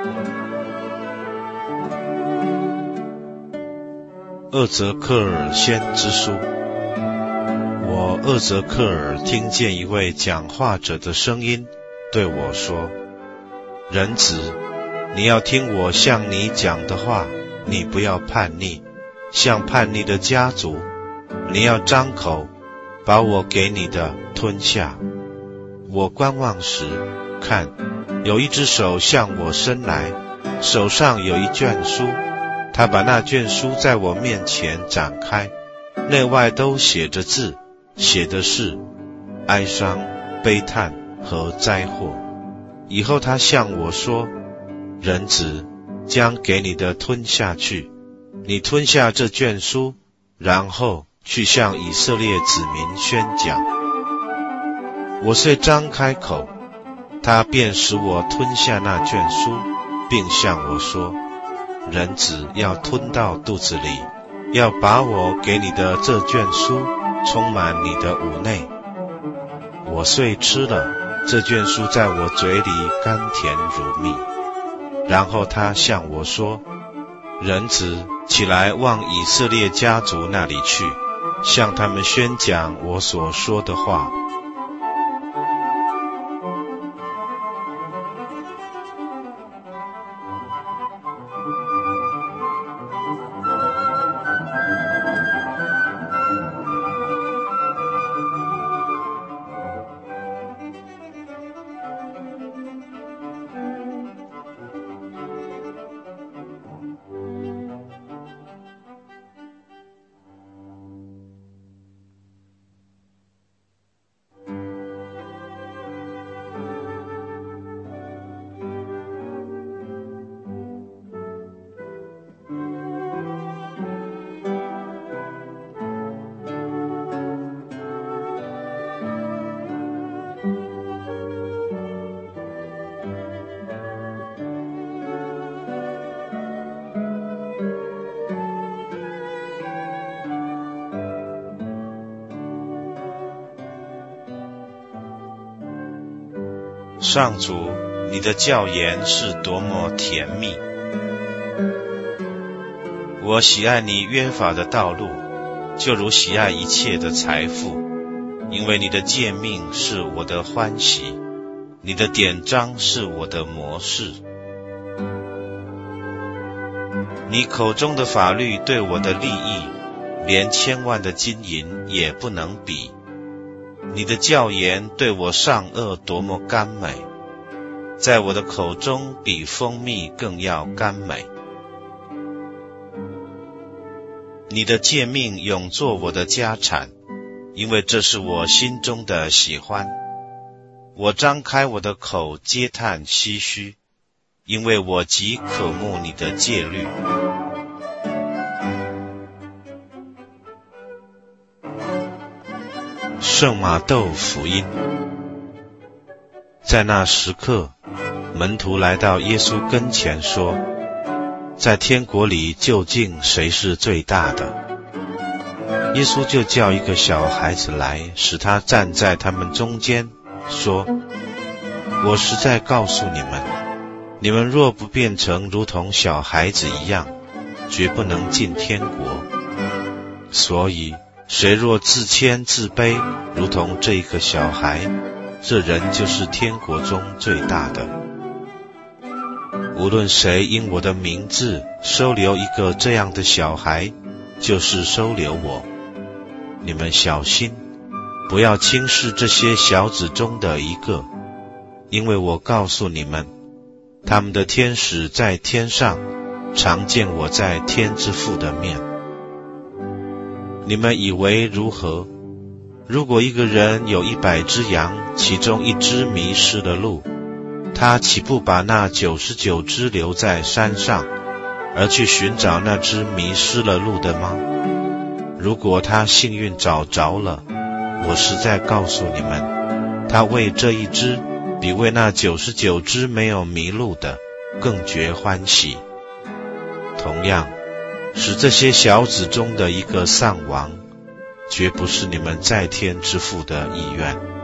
厄泽克尔先知书。我厄泽克尔听见一位讲话者的声音对我说：人子，你要听我向你讲的话，你不要叛逆，像叛逆的家族，你要张口，把我给你的吞下。我观望时，看，有一只手向我伸来，手上有一卷书，他把那卷书在我面前展开，内外都写着字，写的是哀伤、悲叹和灾祸。以后他向我说：人子，将给你的吞下去，你吞下这卷书，然后去向以色列子民宣讲。我遂张开口，他便使我吞下那卷书，并向我说：人子要吞到肚子里，要把我给你的这卷书充满你的五内。我遂吃了，这卷书在我嘴里甘甜如蜜。然后他向我说：人子，起来往以色列家族那里去，向他们宣讲我所说的话。上主，你的教言是多么甜蜜！我喜爱你约法的道路，就如喜爱一切的财富，因为你的诫命是我的欢喜，你的典章是我的模式。你口中的法律对我的利益，连千万的金银也不能比。你的教言对我上颚多么甘美，在我的口中比蜂蜜更要甘美。你的诫命永作我的家产，因为这是我心中的喜欢。我张开我的口嗟叹唏嘘，因为我极渴慕你的戒律。圣马窦福音。在那时刻，门徒来到耶稣跟前说：在天国里究竟谁是最大的？耶稣就叫一个小孩子来，使他站在他们中间，说：我实在告诉你们，你们若不变成如同小孩子一样，绝不能进天国。所以谁若自谦自卑，如同这个小孩，这人就是天国中最大的。无论谁因我的名字收留一个这样的小孩，就是收留我。你们小心，不要轻视这些小子中的一个，因为我告诉你们，他们的天使在天上常见我在天之父的面。你们以为如何？如果一个人有100只羊，其中一只迷失了路，他岂不把那99只留在山上，而去寻找那只迷失了路的吗？如果他幸运找着了，我实在告诉你们，他为这一只比为那99只没有迷路的更觉欢喜。同样，使这些小子中的一个丧亡，绝不是你们在天之父的意愿。